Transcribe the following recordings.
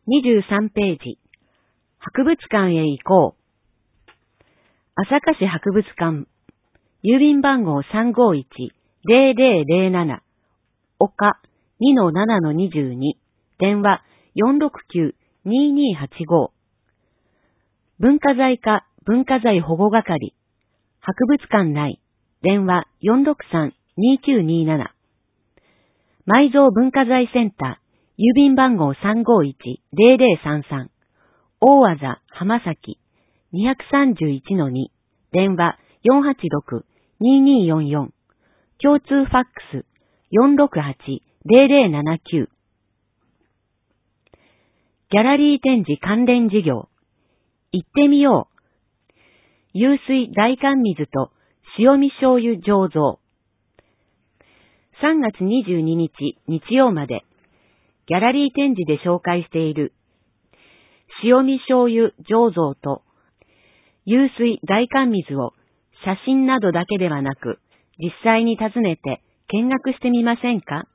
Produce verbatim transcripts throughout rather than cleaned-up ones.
にじゅうさんページ。博物館へ行こう。朝霞市博物館。郵便番号 さんごいちゼロゼロゼロなな。岡 にのななのにじゅうに。電話 よんろくきゅうにーにーはちご。文化財課文化財保護係。博物館内。電話 よんろくさんにーきゅうにーなな。埋蔵文化財センター。郵便番号 さんごいちゼロゼロさんさん。大字浜崎 にさんいちのに。電話 よんはちろくにーにーよんよん。共通ファックス よんろくはちゼロゼロななきゅう。ギャラリー展示関連事業。行ってみよう。湧水大寒水と塩味醤油醸造。さんがつにじゅうににち日曜まで、ギャラリー展示で紹介している塩味醤油醸造と湧水大寒水を写真などだけではなく、実際に訪ねて見学してみませんか？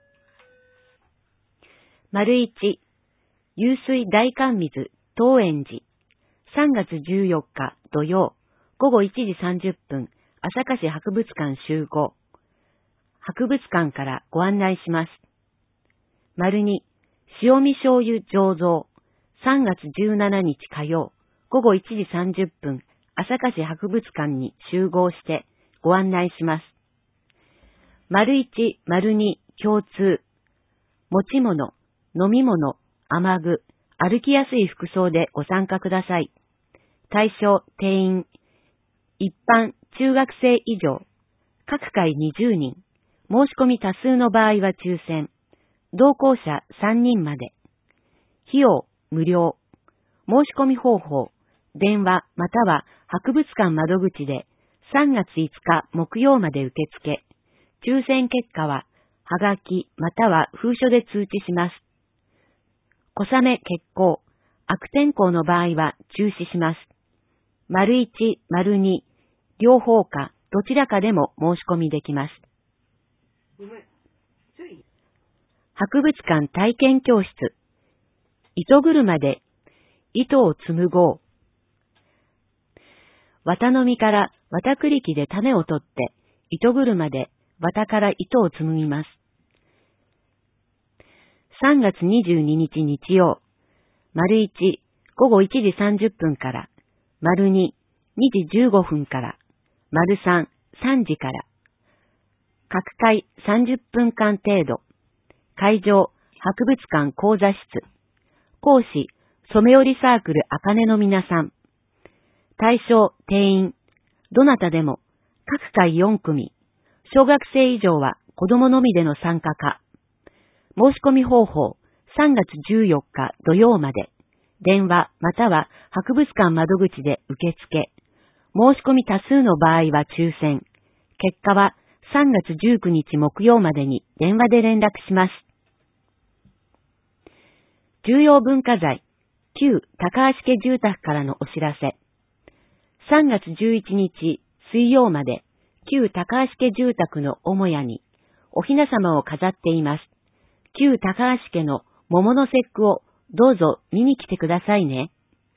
丸一、湧水大寒水東園寺。さんがつじゅうよっか土曜、ごごいちじさんじゅっぷん、朝霞市博物館集合。博物館からご案内します。丸に、塩味醤油醸造。さんがつじゅうしちにち火曜、ごごいちじさんじゅっぷん、朝霞市博物館に集合してご案内します。丸一、丸二、共通。持ち物、飲み物、雨具、歩きやすい服装でご参加ください。対象、定員。一般、中学生以上。各回にじゅうにん。申し込み多数の場合は抽選。同行者さんにんまで。費用、無料。申し込み方法。電話または博物館窓口でさんがついつか木曜まで受付。抽選結果は、はがきまたは封書で通知します。小雨欠航。悪天候の場合は中止します。丸一、丸二、両方かどちらかでも申し込みできます。博物館体験教室。糸車で糸を紡ごう。綿の実から綿栗機で種を取って糸車で綿から糸を紡ぎます。さんがつにじゅうににち日曜、丸一、ごごいちじさんじゅっぷんから、丸二、にじじゅうごふんから、丸三、さんじから。各回さんじゅっぷんかん程度。会場、博物館講座室。講師、染織サークルあかねの皆さん。対象、定員。どなたでも、各回よんくみ。小学生以上は子供のみでの参加か。申し込み方法、さんがつじゅうよっか土曜まで。電話または博物館窓口で受付。申し込み多数の場合は抽選。結果はさんがつじゅうくにち木曜までに電話で連絡します。重要文化財、旧高橋家住宅からのお知らせ。さんがつじゅういちにち水曜まで、旧高橋家住宅の母屋にお雛様を飾っています。旧高橋家の桃の節句をどうぞ見に来てくださいね。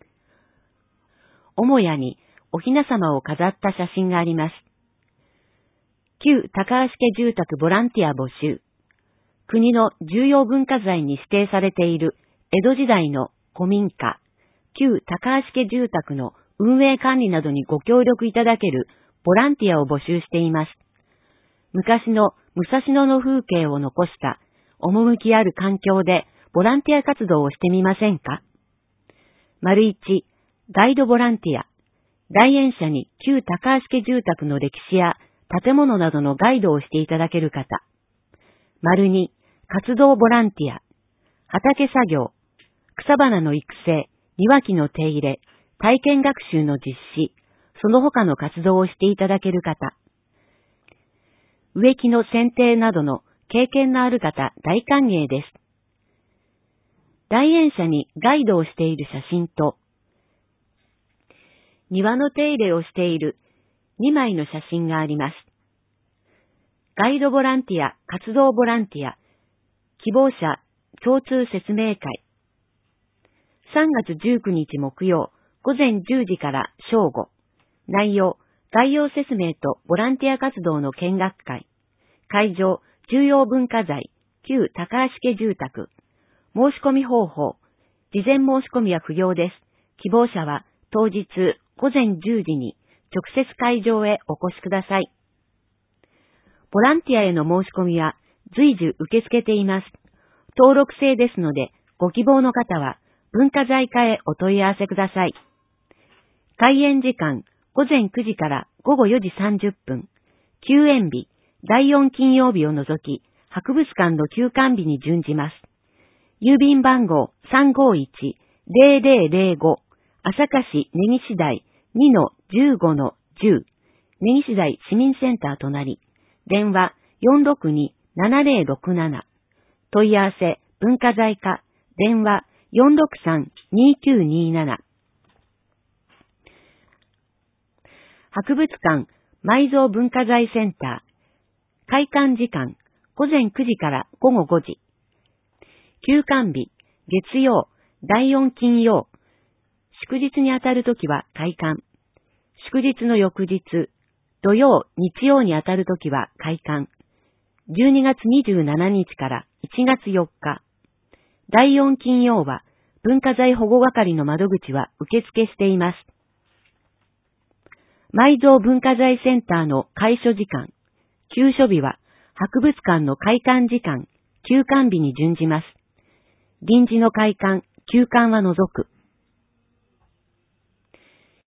母屋にお雛様を飾った写真があります。旧高橋家住宅ボランティア募集。国の重要文化財に指定されている江戸時代の古民家、旧高橋家住宅の運営管理などにご協力いただけるボランティアを募集しています。昔の武蔵野の風景を残した趣ある環境でボランティア活動をしてみませんか？丸一、ガイドボランティア。来園者に旧高橋家住宅の歴史や建物などのガイドをしていただける方。丸二、活動ボランティア。畑作業、草花の育成、庭木の手入れ、体験学習の実施、その他の活動をしていただける方。植木の剪定などの経験のある方大歓迎です。来園者にガイドをしている写真と、庭の手入れをしているにまいの写真があります。ガイドボランティア、活動ボランティア、希望者共通説明会。 さんがつじゅうくにち木曜、午前じゅうじから正午。内容、概要説明とボランティア活動の見学会。会場、重要文化財、旧高橋家住宅。申し込み方法。事前申し込みは不要です。希望者は当日午前じゅうじに直接会場へお越しください。ボランティアへの申し込みは随時受け付けています。登録制ですので、ご希望の方は文化財課へお問い合わせください。開園時間、午前くじから午後よじさんじゅっぷん。休園日、だいよん金曜日を除き、博物館の休館日に準じます。郵便番号 さんごいちーぜろぜろぜろご 朝霞市根岸台 にのじゅうごのじゅう 根岸台市民センター隣。電話 よんろくにーななぜろろくなな。問い合わせ文化財課電話 よんろくさんにきゅうになな。博物館埋蔵文化財センター。開館時間午前くじから午後ごじ。休館日、月曜、だいよん金曜。祝日にあたるときは開館。祝日の翌日、土曜、日曜にあたるときは開館。じゅうにがつにじゅうしちにちからいちがつよっか。だいよん金曜は文化財保護係の窓口は受付しています。埋蔵文化財センターの開所時間、休所日は博物館の開館時間、休館日に準じます。臨時の開館、休館は除く。